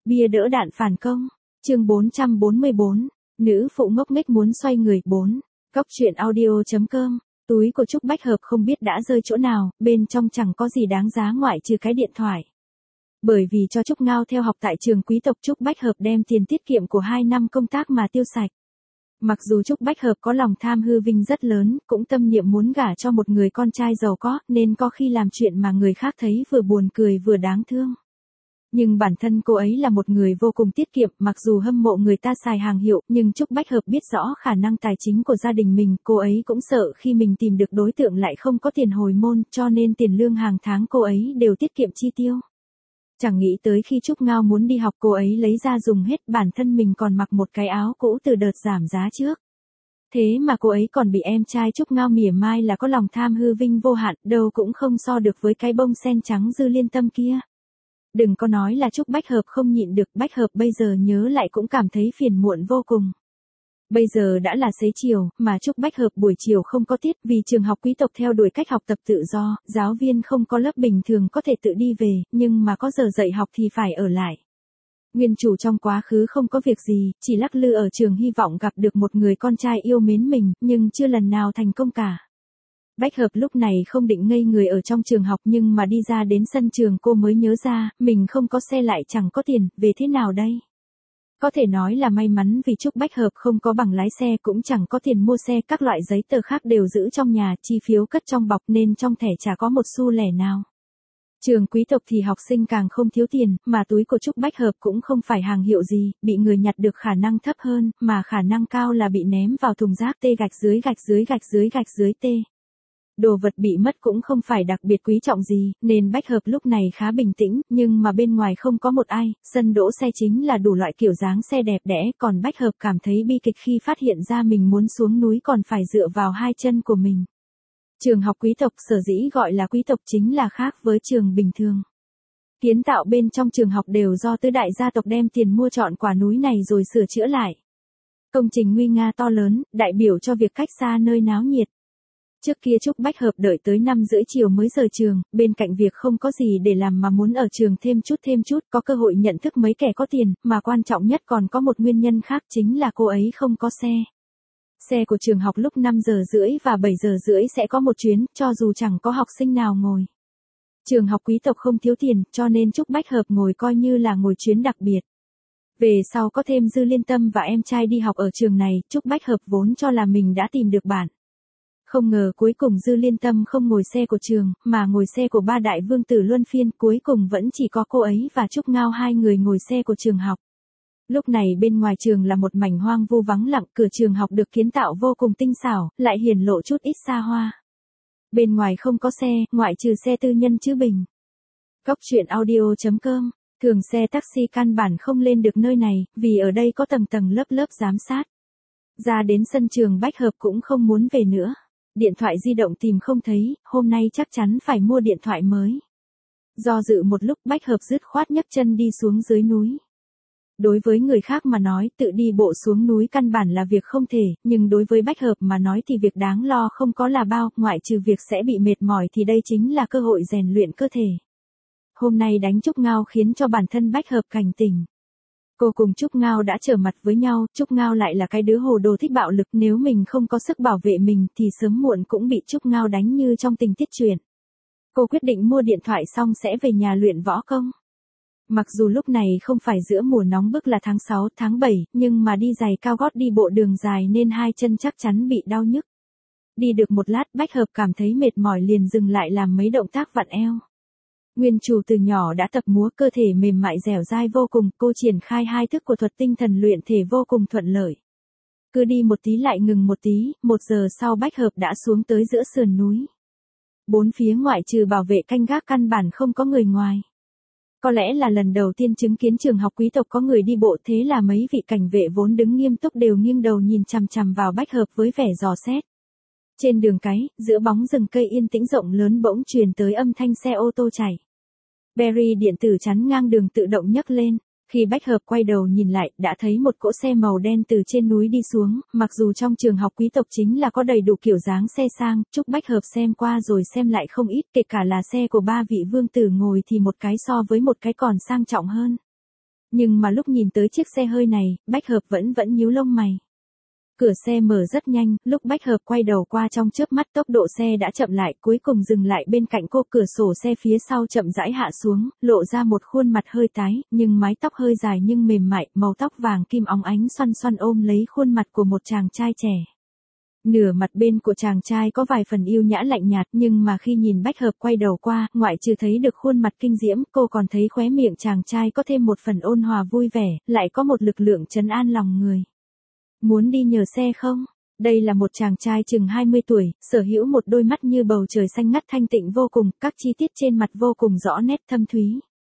Bia đỡ đạn phản công. Chương 444. Nữ phụ ngốc nghếch muốn xoay người 4. Cóc truyện audio.com. Túi của Trúc Bách Hợp không biết đã rơi chỗ nào, bên trong chẳng có gì đáng giá ngoại trừ cái điện thoại. Bởi vì cho Trúc Ngao theo học tại trường quý tộc, Trúc Bách Hợp đem tiền tiết kiệm của 2 năm công tác mà tiêu sạch. Mặc dù Trúc Bách Hợp có lòng tham hư vinh rất lớn, cũng tâm niệm muốn gả cho một người con trai giàu có, nên có khi làm chuyện mà người khác thấy vừa buồn cười vừa đáng thương. Nhưng bản thân cô ấy là một người vô cùng tiết kiệm, mặc dù hâm mộ người ta xài hàng hiệu, nhưng Trúc Bách Hợp biết rõ khả năng tài chính của gia đình mình, cô ấy cũng sợ khi mình tìm được đối tượng lại không có tiền hồi môn, cho nên tiền lương hàng tháng cô ấy đều tiết kiệm chi tiêu. Chẳng nghĩ tới khi Trúc Ngao muốn đi học cô ấy lấy ra dùng hết, bản thân mình còn mặc một cái áo cũ từ đợt giảm giá trước. Thế mà cô ấy còn bị em trai Trúc Ngao mỉa mai là có lòng tham hư vinh vô hạn, đâu cũng không so được với cái bông sen trắng Dư Liên Tâm kia. Đừng có nói là Trúc Bách Hợp không nhịn được, Bách Hợp bây giờ nhớ lại cũng cảm thấy phiền muộn vô cùng. Bây giờ đã là xế chiều, mà Trúc Bách Hợp buổi chiều không có tiết vì trường học quý tộc theo đuổi cách học tập tự do, giáo viên không có lớp bình thường có thể tự đi về, nhưng mà có giờ dạy học thì phải ở lại. Nguyên chủ trong quá khứ không có việc gì, chỉ lắc lư ở trường hy vọng gặp được một người con trai yêu mến mình, nhưng chưa lần nào thành công cả. Bách Hợp lúc này không định ngây người ở trong trường học, nhưng mà đi ra đến sân trường cô mới nhớ ra, mình không có xe lại chẳng có tiền, về thế nào đây? Có thể nói là may mắn vì Trúc Bách Hợp không có bằng lái xe cũng chẳng có tiền mua xe, các loại giấy tờ khác đều giữ trong nhà, chi phiếu cất trong bọc nên trong thẻ chả có một xu lẻ nào. Trường quý tộc thì học sinh càng không thiếu tiền, mà túi của Trúc Bách Hợp cũng không phải hàng hiệu gì, bị người nhặt được khả năng thấp hơn, mà khả năng cao là bị ném vào thùng rác T gạch dưới gạch dưới gạch dưới gạch dưới T. Đồ vật bị mất cũng không phải đặc biệt quý trọng gì, nên Bách Hợp lúc này khá bình tĩnh, nhưng mà bên ngoài không có một ai, sân đỗ xe chính là đủ loại kiểu dáng xe đẹp đẽ, còn Bách Hợp cảm thấy bi kịch khi phát hiện ra mình muốn xuống núi còn phải dựa vào hai chân của mình. Trường học quý tộc sở dĩ gọi là quý tộc chính là khác với trường bình thường. Kiến tạo bên trong trường học đều do tứ đại gia tộc đem tiền mua trọn quả núi này rồi sửa chữa lại. Công trình nguy nga to lớn, đại biểu cho việc cách xa nơi náo nhiệt. Trước kia Trúc Bách Hợp đợi tới 5:30 chiều mới rời trường, bên cạnh việc không có gì để làm mà muốn ở trường thêm chút, có cơ hội nhận thức mấy kẻ có tiền, mà quan trọng nhất còn có một nguyên nhân khác chính là cô ấy không có xe. Xe của trường học lúc 5:30 và 7:30 sẽ có một chuyến, cho dù chẳng có học sinh nào ngồi. Trường học quý tộc không thiếu tiền, cho nên Trúc Bách Hợp ngồi coi như là ngồi chuyến đặc biệt. Về sau có thêm Dư Liên Tâm và em trai đi học ở trường này, Trúc Bách Hợp vốn cho là mình đã tìm được bạn. Không ngờ cuối cùng Dư Liên Tâm không ngồi xe của trường, mà ngồi xe của ba đại vương tử luân phiên, cuối cùng vẫn chỉ có cô ấy và Trúc Ngao hai người ngồi xe của trường học. Lúc này bên ngoài trường là một mảnh hoang vu vắng lặng, cửa trường học được kiến tạo vô cùng tinh xảo, lại hiển lộ chút ít xa hoa. Bên ngoài không có xe, ngoại trừ xe tư nhân chứ bình. Cóc truyện audio.com. Thường xe taxi căn bản không lên được nơi này, vì ở đây có tầng tầng lớp lớp giám sát. Ra đến sân trường Bách Hợp cũng không muốn về nữa. Điện thoại di động tìm không thấy, hôm nay chắc chắn phải mua điện thoại mới. Do dự một lúc Bách Hợp dứt khoát nhấc chân đi xuống dưới núi. Đối với người khác mà nói tự đi bộ xuống núi căn bản là việc không thể, nhưng đối với Bách Hợp mà nói thì việc đáng lo không có là bao, ngoại trừ việc sẽ bị mệt mỏi thì đây chính là cơ hội rèn luyện cơ thể. Hôm nay đánh Trúc Ngao khiến cho bản thân Bách Hợp cảnh tỉnh. Cô cùng Trúc Ngao đã trở mặt với nhau, Trúc Ngao lại là cái đứa hồ đồ thích bạo lực, nếu mình không có sức bảo vệ mình thì sớm muộn cũng bị Trúc Ngao đánh như trong tình tiết truyện. Cô quyết định mua điện thoại xong sẽ về nhà luyện võ công. Mặc dù lúc này không phải giữa mùa nóng bức là tháng 6, tháng 7, nhưng mà đi giày cao gót đi bộ đường dài nên hai chân chắc chắn bị đau nhức. Đi được một lát Bách Hợp cảm thấy mệt mỏi liền dừng lại làm mấy động tác vặn eo. Nguyên chủ từ nhỏ đã tập múa, cơ thể mềm mại dẻo dai vô cùng, cô triển khai hai thức của thuật tinh thần luyện thể vô cùng thuận lợi. Cứ đi một tí lại ngừng một tí, 1 giờ sau Bách Hợp đã xuống tới giữa sườn núi. Bốn phía ngoại trừ bảo vệ canh gác căn bản không có người ngoài. Có lẽ là lần đầu tiên chứng kiến trường học quý tộc có người đi bộ, thế là mấy vị cảnh vệ vốn đứng nghiêm túc đều nghiêng đầu nhìn chằm chằm vào Bách Hợp với vẻ dò xét. Trên đường cái, giữa bóng rừng cây yên tĩnh rộng lớn bỗng truyền tới âm thanh xe ô tô chạy. Berry điện tử chắn ngang đường tự động nhấc lên. Khi Bách Hợp quay đầu nhìn lại, đã thấy một cỗ xe màu đen từ trên núi đi xuống, mặc dù trong trường học quý tộc chính là có đầy đủ kiểu dáng xe sang, Trúc Bách Hợp xem qua rồi xem lại không ít, kể cả là xe của ba vị vương tử ngồi thì một cái so với một cái còn sang trọng hơn. Nhưng mà lúc nhìn tới chiếc xe hơi này, Bách Hợp vẫn nhíu lông mày. Cửa xe mở rất nhanh, lúc Bách Hợp quay đầu qua trong chớp mắt tốc độ xe đã chậm lại, cuối cùng dừng lại bên cạnh cô, cửa sổ xe phía sau chậm rãi hạ xuống, lộ ra một khuôn mặt hơi tái, nhưng mái tóc hơi dài nhưng mềm mại, màu tóc vàng kim óng ánh xoăn xoăn ôm lấy khuôn mặt của một chàng trai trẻ. Nửa mặt bên của chàng trai có vài phần yêu nhã lạnh nhạt, nhưng mà khi nhìn Bách Hợp quay đầu qua, ngoại trừ thấy được khuôn mặt kinh diễm, cô còn thấy khóe miệng chàng trai có thêm một phần ôn hòa vui vẻ, lại có một lực lượng trấn an lòng người. Muốn đi nhờ xe không? Đây là một chàng trai chừng 20 tuổi, sở hữu một đôi mắt như bầu trời xanh ngắt thanh tịnh vô cùng, các chi tiết trên mặt vô cùng rõ nét thâm thúy.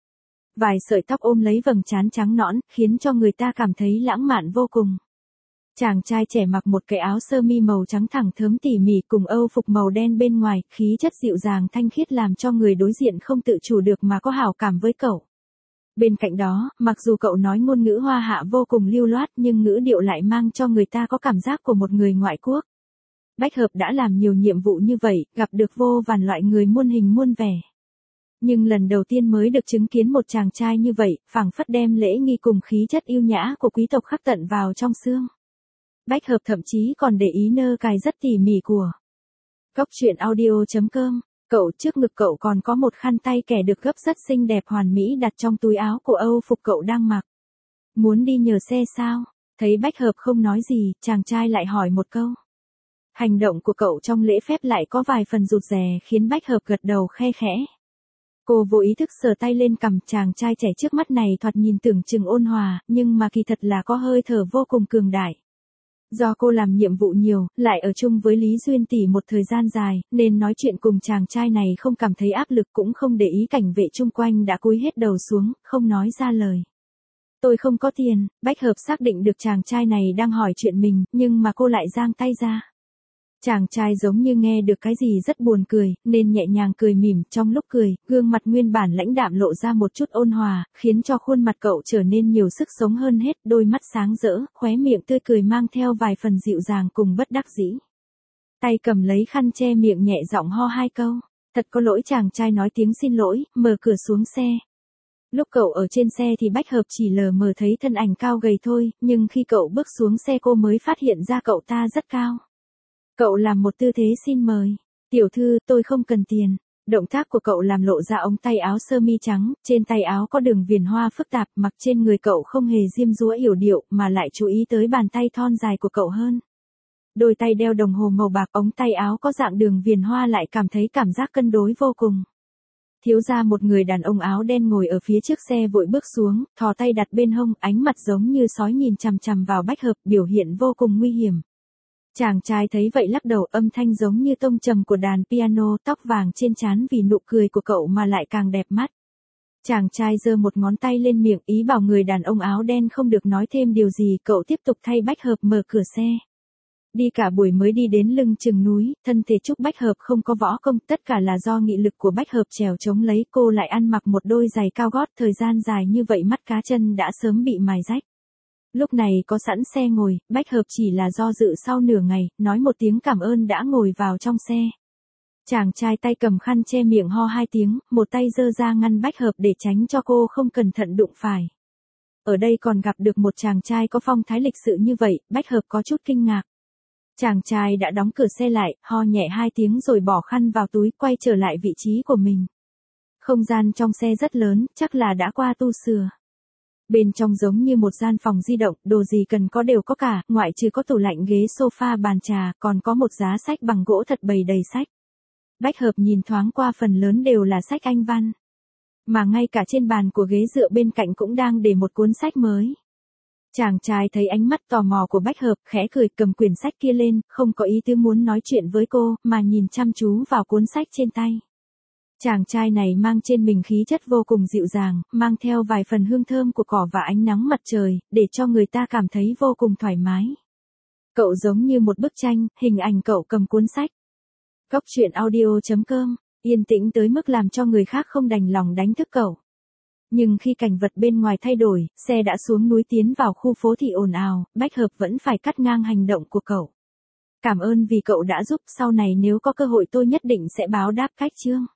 Vài sợi tóc ôm lấy vầng trán trắng nõn, khiến cho người ta cảm thấy lãng mạn vô cùng. Chàng trai trẻ mặc một cái áo sơ mi màu trắng thẳng thớm tỉ mỉ cùng âu phục màu đen bên ngoài, khí chất dịu dàng thanh khiết làm cho người đối diện không tự chủ được mà có hảo cảm với cậu. Bên cạnh đó, mặc dù cậu nói ngôn ngữ Hoa Hạ vô cùng lưu loát nhưng ngữ điệu lại mang cho người ta có cảm giác của một người ngoại quốc. Bách Hợp đã làm nhiều nhiệm vụ như vậy, gặp được vô vàn loại người muôn hình muôn vẻ. Nhưng lần đầu tiên mới được chứng kiến một chàng trai như vậy, phảng phất đem lễ nghi cùng khí chất yêu nhã của quý tộc khắc tận vào trong xương. Bách Hợp thậm chí còn để ý nơ cài rất tỉ mỉ của. Cốc truyện audio.com. Cậu trước ngực cậu còn có một khăn tay kẻ được gấp rất xinh đẹp hoàn mỹ đặt trong túi áo của âu phục cậu đang mặc. Muốn đi nhờ xe sao? Thấy Bách Hợp không nói gì, chàng trai lại hỏi một câu. Hành động của cậu trong lễ phép lại có vài phần rụt rè khiến Bách Hợp gật đầu khe khẽ. Cô vô ý thức sờ tay lên cằm, chàng trai trẻ trước mắt này thoạt nhìn tưởng chừng ôn hòa, nhưng mà kỳ thật là có hơi thở vô cùng cường đại. Do cô làm nhiệm vụ nhiều, lại ở chung với Lý Duyên tỷ một thời gian dài, nên nói chuyện cùng chàng trai này không cảm thấy áp lực cũng không để ý cảnh vệ chung quanh đã cúi hết đầu xuống, không nói ra lời. Tôi không có tiền, Bách Hợp xác định được chàng trai này đang hỏi chuyện mình, nhưng mà cô lại giang tay ra. Chàng trai giống như nghe được cái gì rất buồn cười, nên nhẹ nhàng cười mỉm, trong lúc cười, gương mặt nguyên bản lãnh đạm lộ ra một chút ôn hòa, khiến cho khuôn mặt cậu trở nên nhiều sức sống hơn hết, đôi mắt sáng rỡ, khóe miệng tươi cười mang theo vài phần dịu dàng cùng bất đắc dĩ. Tay cầm lấy khăn che miệng nhẹ giọng ho hai câu, thật có lỗi, chàng trai nói tiếng xin lỗi, mở cửa xuống xe. Lúc cậu ở trên xe thì Bách Hợp chỉ lờ mờ thấy thân ảnh cao gầy thôi, nhưng khi cậu bước xuống xe cô mới phát hiện ra cậu ta rất cao. Cậu làm một tư thế xin mời. Tiểu thư, tôi không cần tiền. Động tác của cậu làm lộ ra ống tay áo sơ mi trắng, trên tay áo có đường viền hoa phức tạp, mặc trên người cậu không hề diêm dúa yểu điệu mà lại chú ý tới bàn tay thon dài của cậu hơn. Đôi tay đeo đồng hồ màu bạc, ống tay áo có dạng đường viền hoa lại cảm thấy cảm giác cân đối vô cùng. Thiếu gia một người đàn ông áo đen ngồi ở phía trước xe vội bước xuống, thò tay đặt bên hông, ánh mặt giống như sói nhìn chằm chằm vào Bách Hợp, biểu hiện vô cùng nguy hiểm. Chàng trai thấy vậy lắc đầu, âm thanh giống như tông trầm của đàn piano, tóc vàng trên trán vì nụ cười của cậu mà lại càng đẹp mắt. Chàng trai giơ một ngón tay lên miệng, ý bảo người đàn ông áo đen không được nói thêm điều gì, cậu tiếp tục thay Bách Hợp mở cửa xe. Đi cả buổi mới đi đến lưng chừng núi, thân thể Trúc Bách Hợp không có võ công, tất cả là do nghị lực của Bách Hợp trèo chống lấy, cô lại ăn mặc một đôi giày cao gót, thời gian dài như vậy mắt cá chân đã sớm bị mài rách. Lúc này có sẵn xe ngồi, Bách Hợp chỉ là do dự sau nửa ngày, nói một tiếng cảm ơn đã ngồi vào trong xe. Chàng trai tay cầm khăn che miệng ho hai tiếng, một tay giơ ra ngăn Bách Hợp để tránh cho cô không cẩn thận đụng phải. Ở đây còn gặp được một chàng trai có phong thái lịch sự như vậy, Bách Hợp có chút kinh ngạc. Chàng trai đã đóng cửa xe lại, ho nhẹ hai tiếng rồi bỏ khăn vào túi, quay trở lại vị trí của mình. Không gian trong xe rất lớn, chắc là đã qua tu sửa. Bên trong giống như một gian phòng di động, đồ gì cần có đều có cả, ngoại trừ có tủ lạnh, ghế sofa, bàn trà, còn có một giá sách bằng gỗ thật bầy đầy sách. Bách Hợp nhìn thoáng qua, phần lớn đều là sách Anh văn. Mà ngay cả trên bàn của ghế dựa bên cạnh cũng đang để một cuốn sách mới. Chàng trai thấy ánh mắt tò mò của Bách Hợp, khẽ cười, cầm quyển sách kia lên, không có ý tứ muốn nói chuyện với cô, mà nhìn chăm chú vào cuốn sách trên tay. Chàng trai này mang trên mình khí chất vô cùng dịu dàng, mang theo vài phần hương thơm của cỏ và ánh nắng mặt trời, để cho người ta cảm thấy vô cùng thoải mái. Cậu giống như một bức tranh, hình ảnh cậu cầm cuốn sách. Cốc truyện audio.com, yên tĩnh tới mức làm cho người khác không đành lòng đánh thức cậu. Nhưng khi cảnh vật bên ngoài thay đổi, xe đã xuống núi tiến vào khu phố thị ồn ào, Bách Hợp vẫn phải cắt ngang hành động của cậu. Cảm ơn vì cậu đã giúp, sau này nếu có cơ hội tôi nhất định sẽ báo đáp cách chương.